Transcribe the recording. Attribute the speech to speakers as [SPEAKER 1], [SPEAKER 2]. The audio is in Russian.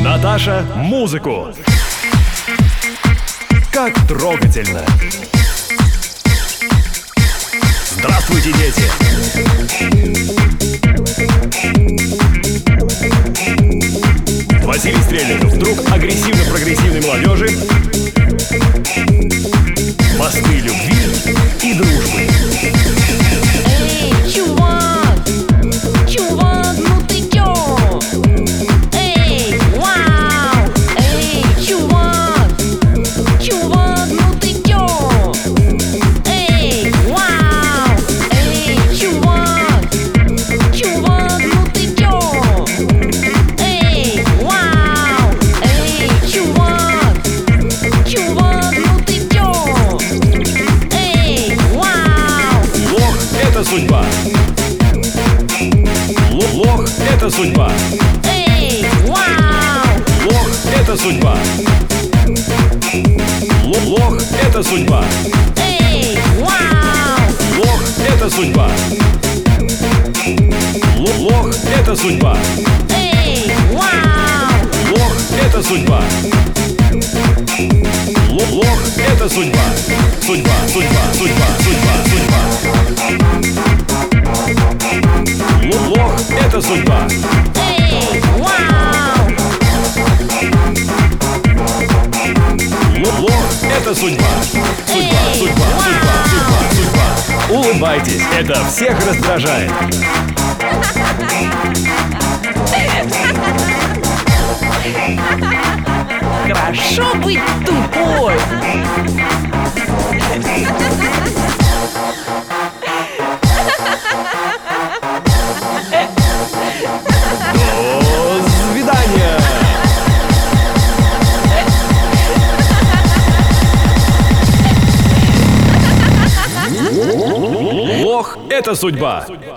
[SPEAKER 1] Наташа, музыку. Как трогательно. Здравствуйте, дети. Василий Стрельников, друг агрессивно-прогрессивной молодежи. Мосты любви и дружбы.
[SPEAKER 2] Эй, чувак, ну ты чё? Эй, вау! Эй, чувак, ну ты чё? Эй, вау! Эй, чувак, ну ты чё? Эй, вау! Эй, чувак, ну ты чё? Эй, вау!
[SPEAKER 1] Лох — это судьба. Лох — это судьба.
[SPEAKER 2] Эй, вау!
[SPEAKER 1] Лох — это судьба. Лох — это судьба.
[SPEAKER 2] Эй, вау!
[SPEAKER 1] Лох — это судьба. Лох — это судьба.
[SPEAKER 2] Эй, вау!
[SPEAKER 1] Лох — это судьба. Лох — это судьба. Судьба. Лох — это судьба.
[SPEAKER 2] Эй, вау!
[SPEAKER 1] Лох — это судьба. Судьба. Улыбайтесь, это всех раздражает.
[SPEAKER 2] Хорошо быть тупой!
[SPEAKER 1] До свидания. Лох — это судьба.